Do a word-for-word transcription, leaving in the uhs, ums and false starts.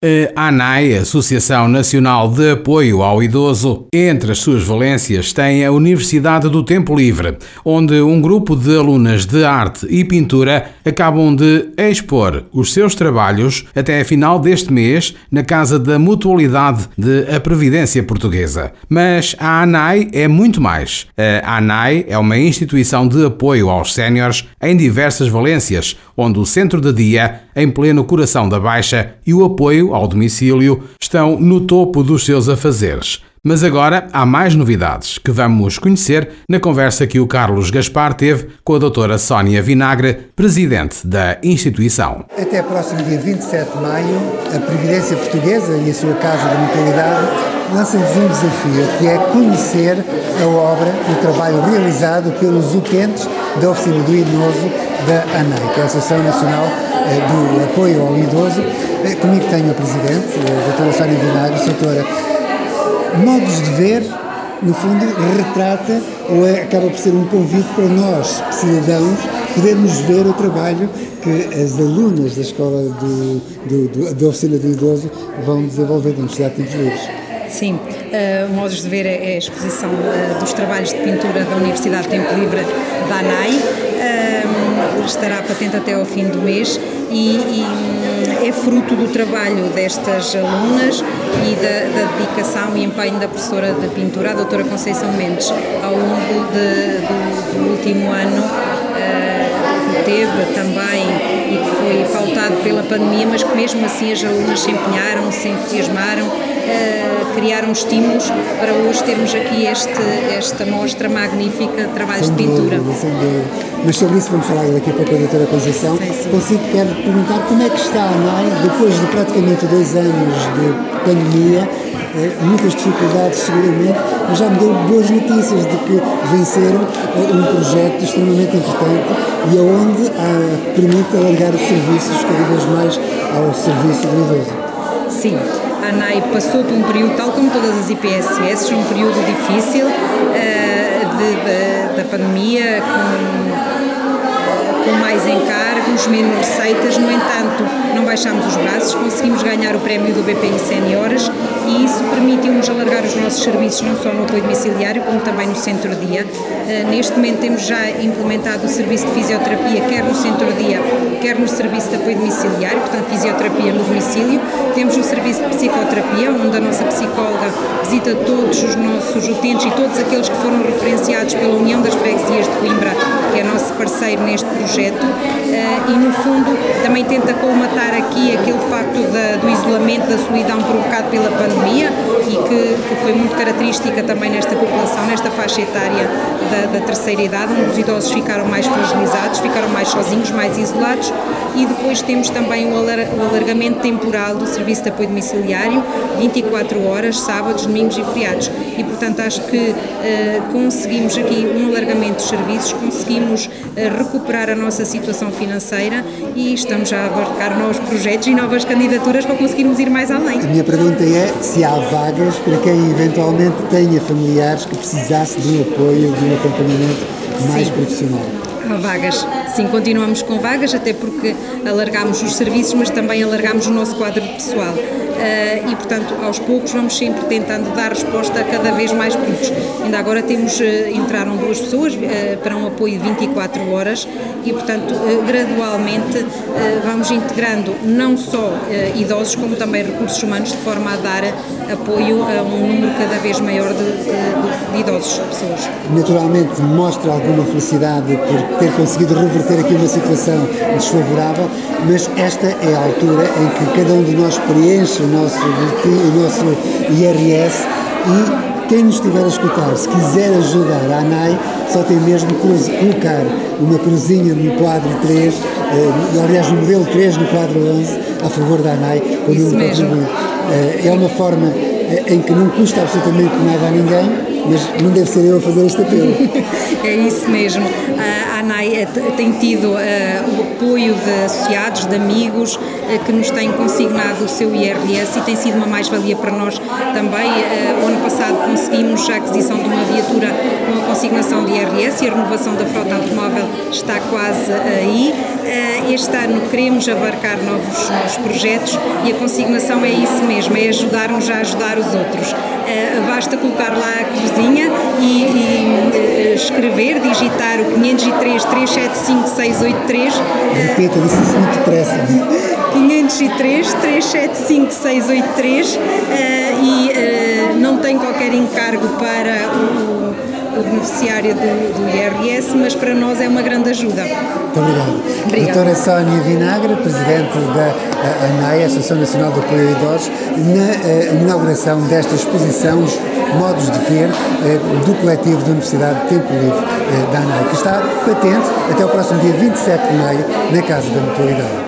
A ANAI, Associação Nacional de Apoio ao Idoso, entre as suas valências tem a Universidade do Tempo Livre, onde um grupo de alunas de arte e pintura acabam de expor os seus trabalhos até a final deste mês na Casa da Mutualidade de a Previdência Portuguesa. Mas a ANAI é muito mais. A ANAI é uma instituição de apoio aos séniores em diversas valências, onde o centro de dia, em pleno coração da Baixa, e o apoio ao domicílio estão no topo dos seus afazeres. Mas agora há mais novidades que vamos conhecer na conversa que o Carlos Gaspar teve com a doutora Sónia Vinagre, presidente da instituição. Até próximo dia vinte e sete de maio, a Previdência Portuguesa e a sua Casa da Mutualidade lançam-nos um desafio, que é conhecer a obra e o trabalho realizado pelos utentes da Oficina do Idoso da ANAI, que é a Associação Nacional do Apoio ao Idoso. Comigo tenho a Presidente, a doutora Sónia Vinagre. Doutora, modos de ver, no fundo, retrata ou é, acaba por ser um convite para nós, cidadãos, podermos ver o trabalho que as alunas da Escola do, do, do, da Oficina do Idoso vão desenvolver na Universidade de Tempos Livres. Sim, uh, modos de ver é a exposição uh, dos trabalhos de pintura da Universidade de Tempo Livre da ANAI. Uh, estará patente até ao fim do mês e, e é fruto do trabalho destas alunas e da, da dedicação e empenho da professora de pintura, a doutora Conceição Mendes, ao longo de, do, do último ano, uh, que teve também e que foi pautado pela pandemia, mas que mesmo assim as alunas se empenharam, se entusiasmaram, uh, criaram estímulos para hoje termos aqui este, esta mostra magnífica de trabalhos sem de pintura. Dúvida, sem dúvida. Mas sobre isso vamos falar daqui a pouco com a doutora Conceição. Sim, sim. Consigo, quero perguntar como é que está a ANAI, depois de praticamente dois anos de pandemia, eh, muitas dificuldades seguramente, mas já me deu boas notícias de que venceram eh, um projeto extremamente importante e aonde ah, permite alargar os serviços cada vez mais ao serviço do idoso. Sim. A ANAI passou por um período, tal como todas as I P S S, um período difícil uh, de, de, da pandemia, com, com mais encargos, menos receitas. No entanto, não baixámos os braços, conseguimos ganhar o prémio do B P I Séniores e isso permitiu-nos alargar os nossos serviços não só no apoio domiciliário, como também no centro-dia. Uh, neste momento temos já implementado o serviço de fisioterapia, quer no centro-dia, quer no serviço de apoio domiciliário, portanto fisioterapia no domicílio. Temos o serviço de psicoterapia, onde a nossa psicóloga visita todos os nossos utentes e todos aqueles que foram referenciados pela União das Freguesias de Coimbra, que é nosso parceiro neste projeto, uh, e no fundo também tenta colmatar aqui aquele facto da, do isolamento, da solidão provocado pela pandemia e que, que foi muito característica também nesta população, nesta faixa etária da, da terceira idade, onde os idosos ficaram mais fragilizados, ficaram mais sozinhos, mais isolados. E depois temos também o alargamento temporal do serviço de apoio domiciliário, vinte e quatro horas, sábados, domingos e feriados. E, portanto, acho que uh, conseguimos aqui um alargamento dos serviços, conseguimos uh, recuperar a nossa situação financeira e estamos já a abarcar novos projetos e novas candidaturas para conseguirmos ir mais além. A minha pergunta é se há vagas para quem eventualmente tenha familiares que precisasse de um apoio, de um acompanhamento mais Sim. profissional. Há vagas, sim, continuamos com vagas, até porque alargámos os serviços, mas também alargámos o nosso quadro de pessoal. Uh, e, portanto, aos poucos vamos sempre tentando dar resposta a cada vez mais pedidos. Ainda agora temos, uh, entraram duas pessoas uh, para um apoio de vinte e quatro horas e, portanto, uh, gradualmente uh, vamos integrando não só uh, idosos, como também recursos humanos, de forma a dar apoio a um número cada vez maior de, de, de idosos, pessoas. Naturalmente mostra alguma felicidade por ter conseguido reverter aqui uma situação desfavorável, mas esta é a altura em que cada um de nós preenche o nosso, o nosso I R S e quem nos estiver a escutar, se quiser ajudar a ANAI, só tem mesmo que colocar uma cruzinha no quadro três, eh, aliás no modelo três, no quadro onze, a favor da ANAI, com o número de contribuinte. Eh, é uma forma eh, em que não custa absolutamente nada a ninguém, mas não deve ser eu a fazer este apelo. É isso mesmo. A a ANAI tem tido uh, o apoio de associados, de amigos, uh, que nos têm consignado o seu I R S e tem sido uma mais-valia para nós também. Uh, o ano passado conseguimos a aquisição de uma viatura com a consignação de I R S e a renovação da frota automóvel está quase aí. Uh, este ano queremos abarcar novos, novos projetos e a consignação é isso mesmo, é ajudar-nos a ajudar os outros. Uh, basta colocar lá a cozinha e, e uh, escrever, digitar o quinhentos e três, trezentos e setenta e cinco, seiscentos e oitenta e três. Repita, disse isso muito depressa. quinhentos e três, trezentos e setenta e cinco, seiscentos e oitenta e três uh, e uh, não tem qualquer encargo para o, o beneficiário do, do I R S, mas para nós é uma grande ajuda. Muito obrigado. Obrigada. Doutora Sónia Vinagre, Presidente da ANAI, Associação Nacional de Apoio a Idosos, na uh, inauguração desta exposição, os modos de ver uh, do coletivo da Universidade de Tempo Livre uh, da ANAI, que está patente até o próximo dia vinte e sete de maio na Casa da Mutualidade.